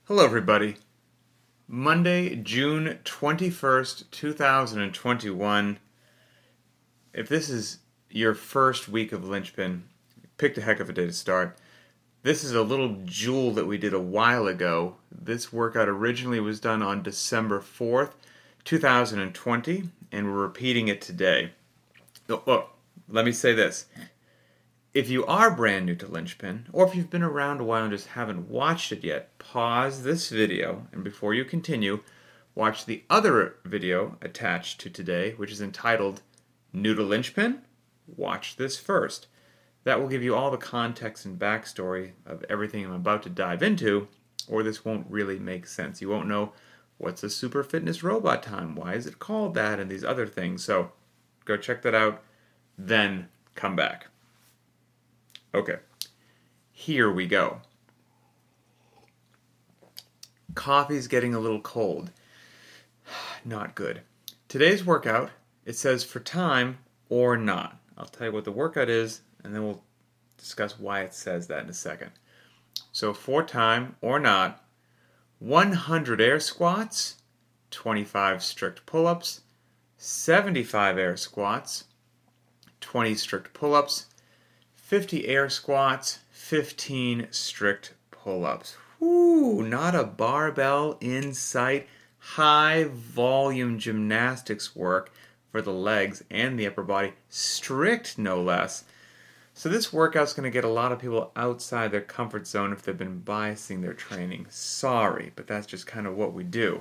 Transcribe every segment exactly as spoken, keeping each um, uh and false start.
Hello, everybody. Monday, June twenty-first, two thousand twenty-one. If this is your first week of Linchpin, picked a heck of a day to start. This is a little jewel that we did a while ago. This workout originally was done on December fourth, two thousand twenty, and we're repeating it today. Oh, oh, let me say this. If you are brand new to Linchpin, or if you've been around a while and just haven't watched it yet, pause this video, and before you continue, watch the other video attached to today, which is entitled New to Linchpin? Watch this first. That will give you all the context and backstory of everything I'm about to dive into, or this won't really make sense. You won't know what's a super fitness robot time, why is it called that, and these other things. So go check that out, then come back. Okay, here we go. Coffee's getting a little cold. Not good. Today's workout, it says for time or not. I'll tell you what the workout is, and then we'll discuss why it says that in a second. So for time or not, one hundred air squats, twenty-five strict pull-ups, seventy-five air squats, twenty strict pull-ups, fifty air squats, fifteen strict pull-ups. Whoo, not a barbell in sight. High volume gymnastics work for the legs and the upper body. Strict, no less. So this workout's going to get a lot of people outside their comfort zone if they've been biasing their training. Sorry, but that's just kind of what we do.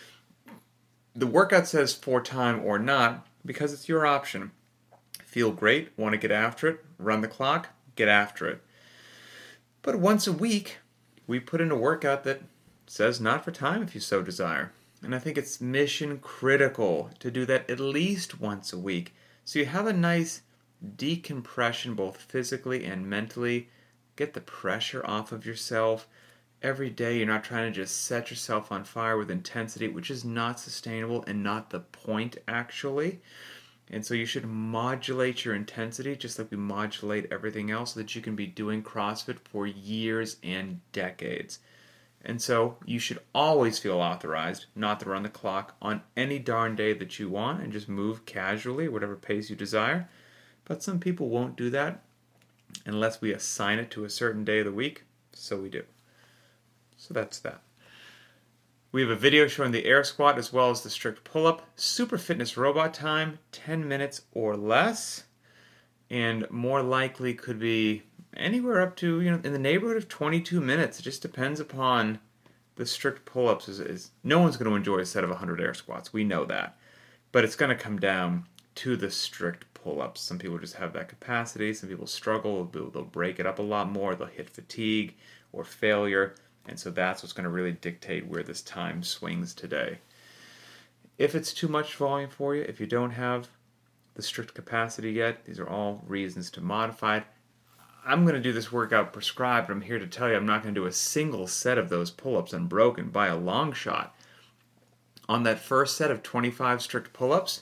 The workout says for time or not because it's your option. Feel great, want to get after it, run the clock, get after it. But once a week, we put in a workout that says not for time if you so desire. And I think it's mission critical to do that at least once a week. So you have a nice decompression both physically and mentally. Get the pressure off of yourself. Every day you're not trying to just set yourself on fire with intensity, which is not sustainable and not the point actually. And so you should modulate your intensity just like we modulate everything else so that you can be doing CrossFit for years and decades. And so you should always feel authorized not to run the clock on any darn day that you want and just move casually, whatever pace you desire. But some people won't do that unless we assign it to a certain day of the week, so we do. So that's that. We have a video showing the air squat as well as the strict pull-up. Super fitness robot time, ten minutes or less. And more likely could be anywhere up to, you know, in the neighborhood of twenty-two minutes. It just depends upon the strict pull-ups. Is, is No one's going to enjoy a set of one hundred air squats. We know that. But it's going to come down to the strict pull-ups. Some people just have that capacity. Some people struggle. They'll, they'll break it up a lot more. They'll hit fatigue or failure. And so that's what's going to really dictate where this time swings today. If it's too much volume for you, if you don't have the strict capacity yet, these are all reasons to modify it. I'm going to do this workout prescribed, but I'm here to tell you I'm not going to do a single set of those pull-ups unbroken by a long shot. On that first set of twenty-five strict pull-ups,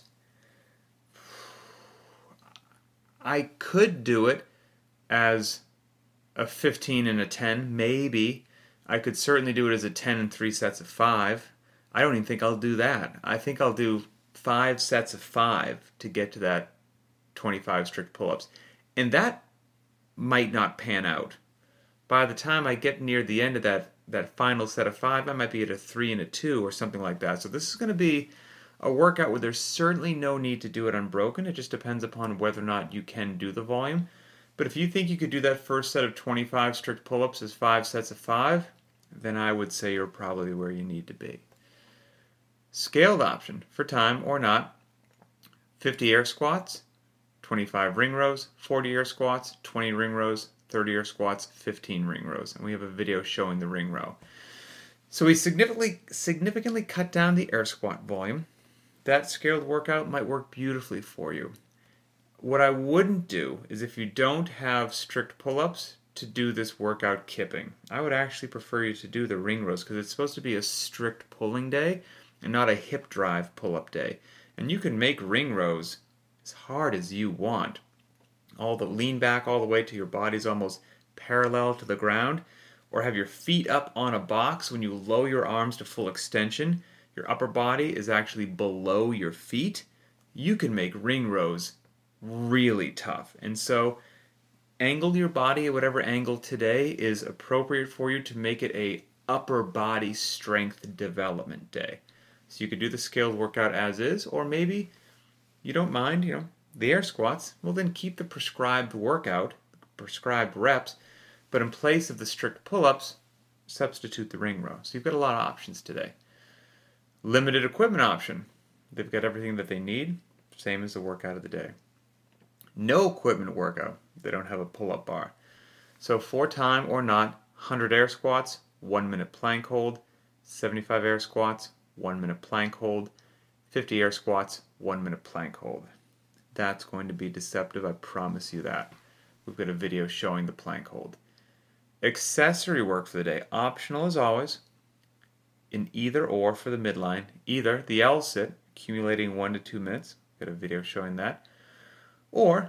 I could do it as a fifteen and a ten, maybe. I could certainly do it as a ten and three sets of five. I don't even think I'll do that. I think I'll do five sets of five to get to that twenty-five strict pull-ups. And that might not pan out. By the time I get near the end of that, that final set of five, I might be at a three and a two or something like that. So this is going to be a workout where there's certainly no need to do it unbroken. It just depends upon whether or not you can do the volume. But if you think you could do that first set of twenty-five strict pull-ups as five sets of five, then I would say you're probably where you need to be. Scaled option, for time or not, fifty air squats, twenty-five ring rows, forty air squats, twenty ring rows, thirty air squats, fifteen ring rows. And we have a video showing the ring row. So we significantly, significantly cut down the air squat volume. That scaled workout might work beautifully for you. What I wouldn't do is if you don't have strict pull-ups, to do this workout kipping. I would actually prefer you to do the ring rows because it's supposed to be a strict pulling day and not a hip drive pull-up day. And you can make ring rows as hard as you want. All the lean back all the way to your body's almost parallel to the ground. or have your feet up on a box. When you lower your arms to full extension, your upper body is actually below your feet. You can make ring rows really tough. And so angle your body at whatever angle today is appropriate for you to make it a upper body strength development day. So you could do the scaled workout as is, or maybe you don't mind, you know, the air squats. Well, then keep the prescribed workout, prescribed reps, but in place of the strict pull-ups, substitute the ring row. So you've got a lot of options today. Limited equipment option. They've got everything that they need, same as the workout of the day. No equipment workout. They don't have a pull-up bar. So for time or not, one hundred air squats, one minute plank hold, seventy-five air squats, one minute plank hold, fifty air squats, one minute plank hold. That's going to be deceptive, I promise you that. We've got a video showing the plank hold. Accessory work for the day, optional as always, in either or for the midline. Either the L sit, accumulating one to two minutes, got a video showing that, or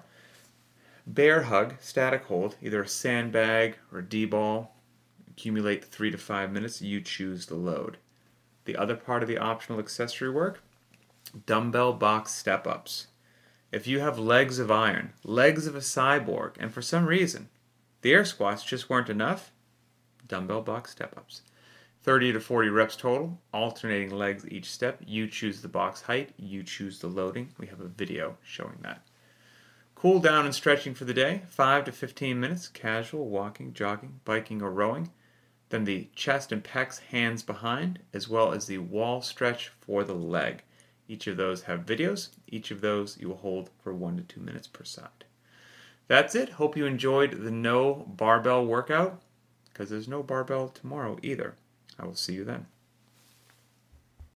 bear hug, static hold, either a sandbag or a D-ball, accumulate three to five minutes, you choose the load. The other part of the optional accessory work, dumbbell box step-ups. If you have legs of iron, legs of a cyborg, and for some reason the air squats just weren't enough, dumbbell box step-ups. thirty to forty reps total, alternating legs each step. You choose the box height, you choose the loading. We have a video showing that. Cool down and stretching for the day, five to fifteen minutes, casual, walking, jogging, biking, or rowing. Then the chest and pecs, hands behind, as well as the wall stretch for the leg. Each of those have videos. Each of those you will hold for one to two minutes per side. That's it. Hope you enjoyed the no barbell workout, because there's no barbell tomorrow either. I will see you then.